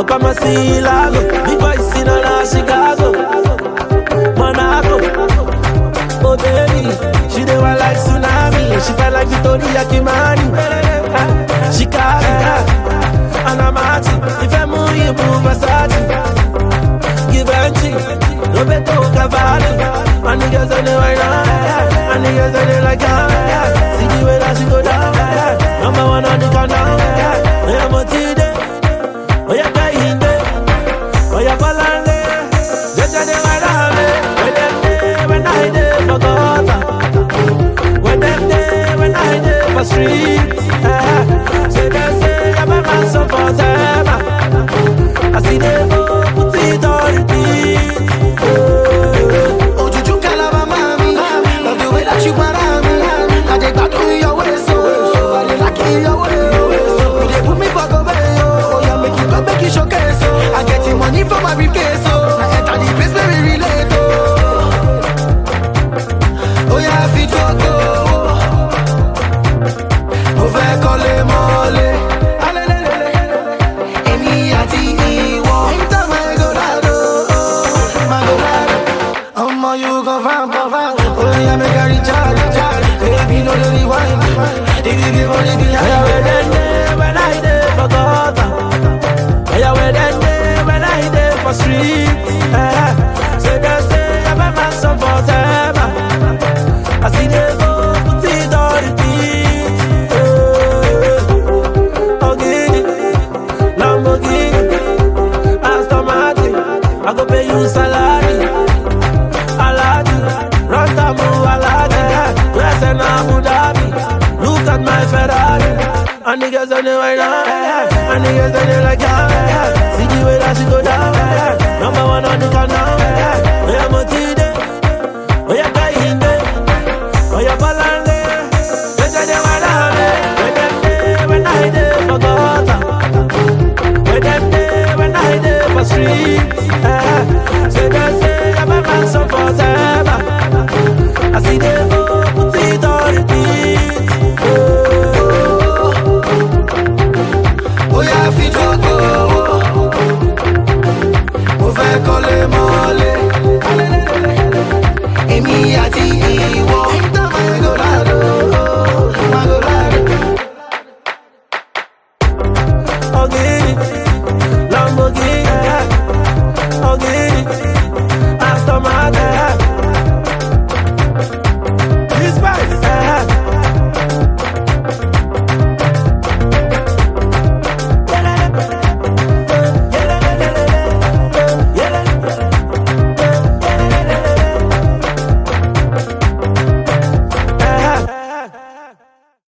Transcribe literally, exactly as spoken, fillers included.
come and see Lago. Big boys in on Chicago, Monaco. Oh baby, she dey want like tsunami. She felt like Victoria Kimani. Ah, Chicago, Anna Martin. If I move, you move Versace. Givenchy, Roberto Cavalli. My niggas on the way down, my niggas on the like down. See the way that she go down, number one on the countdown. I am a T-Day, oh yeah, Kahinde, oh yeah, Balande. Just on the way down, when them day, when I day for gutter, when them day, when I day for streets. Say they say I'm a man so for them. I see them go put it on repeat. You want me, I dey back to your way, so I dey like your way. You dey put me for the way, oh yeah, make you go make you showcase, so I get the money from my briefcase, so I enter the place where we relate, oh. Oh yeah, I fit to go. Mo fẹ́ kọ́lé mọ́lé, èmi àti ìwọ. Enter my Eldorado, my Eldorado. Omo, you go find, go find. Oh yeah, make a recharge, recharge. Baby, no the rewind. The the money behind. Yeah, when them day, when I day for gutter. Yeah, when them day, when I day for streets. Eh, say they say I'm a man so for them. I see they go put it on repeat. Oh, Gini, Lamborghini, Aston Martin. I go pay you salary. Aladdin, Rantamu, Aladdin. Yes, and Abu Dhabi. Look at my Ferrari. And niggas on the way down. And niggas on the like down. See the way that she go down. Number one on the countdown. Oh yeah, Motide. Oh yeah, Kahinde. Oh yeah, Balande. Yes, and the way down. When them day, when I day for gutter. When them day, when I day for streets. Say they say I'm a man so for them. I see them go put it on repeat. Oh yeah, fit to go. Mo fẹ́ kọ́lé mọ́lé, èmi àti ìwọ. Enter my Eldorado, my Eldorado. Oh Gini, Lamborghini, oh Gini.